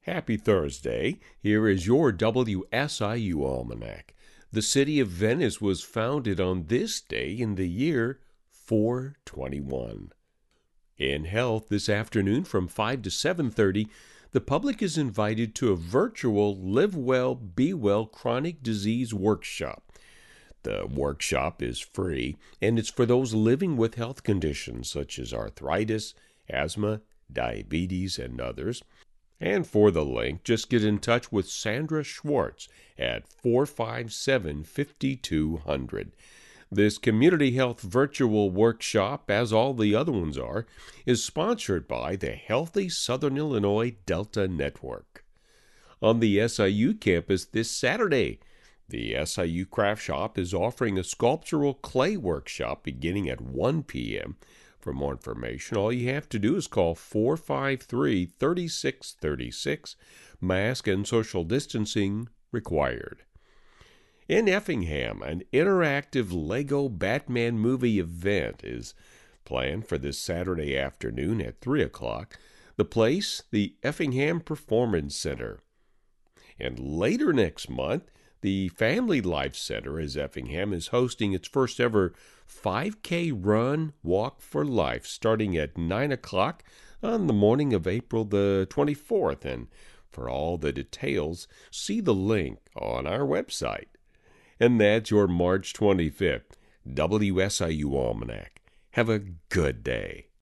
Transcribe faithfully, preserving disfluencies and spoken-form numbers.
Happy Thursday. Here is your W S I U Almanac. The city of Venice was founded on this day in the year four twenty-one. In health, this afternoon from five to seven thirty, the public is invited to a virtual Live Well, Be Well chronic disease workshop. The workshop is free, and it's for those living with health conditions such as arthritis, asthma, diabetes, and others. And for the link, just get in touch with Sandra Schwartz at four five seven, five two zero zero. This community health virtual workshop, as all the other ones are, is sponsored by the Healthy Southern Illinois Delta Network. On the S I U campus this Saturday, the S I U Craft Shop is offering a sculptural clay workshop beginning at one p.m. For more information, all you have to do is call four five three, three six three six. Mask and social distancing required. In Effingham, an interactive Lego Batman movie event is planned for this Saturday afternoon at three o'clock. The place, the Effingham Performance Center. And later next month, the Family Life Center as Effingham is hosting its first ever five K Run Walk for Life starting at nine o'clock on the morning of April the twenty-fourth. And for all the details, see the link on our website. And that's your March twenty-fifth W S I U Almanac. Have a good day.